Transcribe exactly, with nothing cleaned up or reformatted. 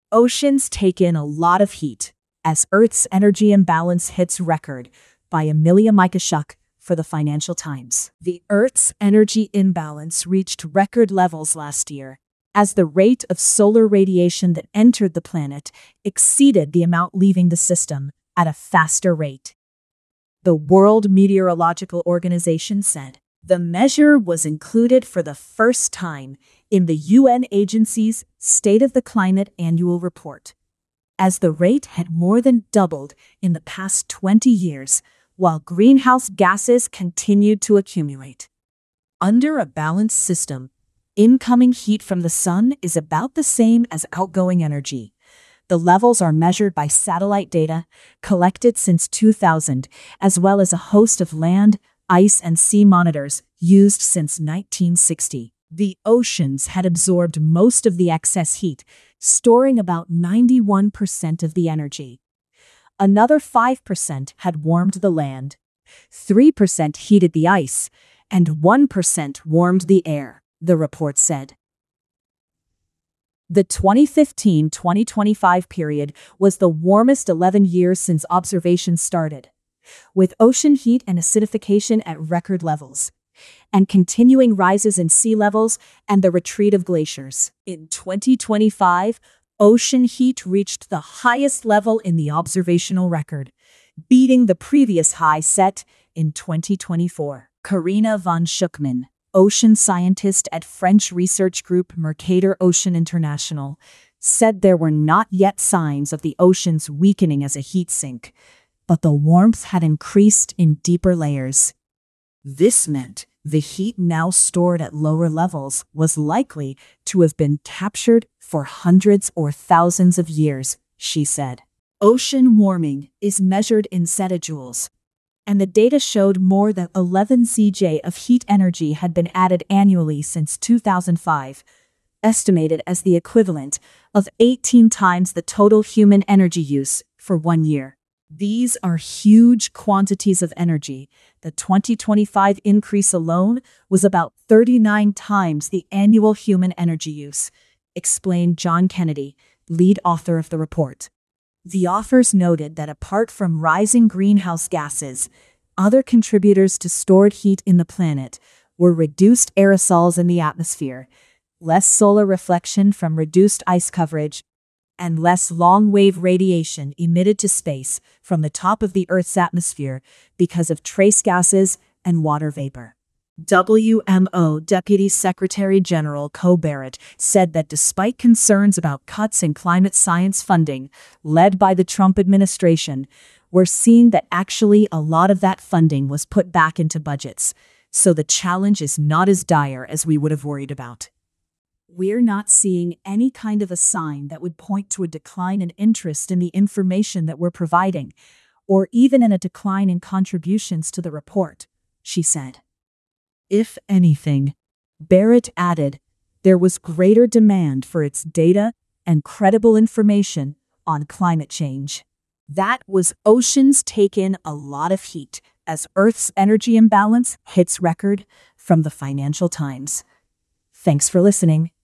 Oceans take in a lot of heat as Earth's energy imbalance hits record, by Amelia Mikashuk for the Financial Times. The Earth's energy imbalance reached record levels last year as the rate of solar radiation that entered the planet exceeded the amount leaving the system at a faster rate. The World Meteorological Organization said the measure was included for the first time in the U N agency's State of the Climate Annual Report, as the rate had more than doubled in the past twenty years, while greenhouse gases continued to accumulate. Under a balanced system, incoming heat from the sun is about the same as outgoing energy. The levels are measured by satellite data collected since two thousand, as well as a host of land, ice, and sea monitors used since nineteen sixty. The oceans had absorbed most of the excess heat, storing about ninety-one percent of the energy. Another five percent had warmed the land, three percent heated the ice, and one percent warmed the air, the report said. The twenty fifteen to twenty twenty-five period was the warmest eleven years since observations started, with ocean heat and acidification at record levels, and continuing rises in sea levels and the retreat of glaciers. In twenty twenty-five, ocean heat reached the highest level in the observational record, beating the previous high set in twenty twenty-four. Karina von Schuckmann, ocean scientist at French research group Mercator Ocean International, said there were not yet signs of the oceans weakening as a heat sink, but the warmth had increased in deeper layers. This meant the heat now stored at lower levels was likely to have been captured for hundreds or thousands of years, she said. Ocean warming is measured in zettajoules, and the data showed more than eleven C J of heat energy had been added annually since two thousand five, estimated as the equivalent of eighteen times the total human energy use for one year. These are huge quantities of energy. The twenty twenty-five increase alone was about thirty-nine times the annual human energy use, explained John Kennedy, lead author of the report. The authors noted that apart from rising greenhouse gases, other contributors to stored heat in the planet were reduced aerosols in the atmosphere, less solar reflection from reduced ice coverage, and less long-wave radiation emitted to space from the top of the Earth's atmosphere because of trace gases and water vapor. W M O Deputy Secretary General Co Barrett said that despite concerns about cuts in climate science funding led by the Trump administration, we're seeing that actually a lot of that funding was put back into budgets, so the challenge is not as dire as we would have worried about. We're not seeing any kind of a sign that would point to a decline in interest in the information that we're providing, or even in a decline in contributions to the report, she said. If anything, Barrett added, there was greater demand for its data and credible information on climate change. That was oceans take in a lot of heat as Earth's energy imbalance hits record, from the Financial Times. Thanks for listening.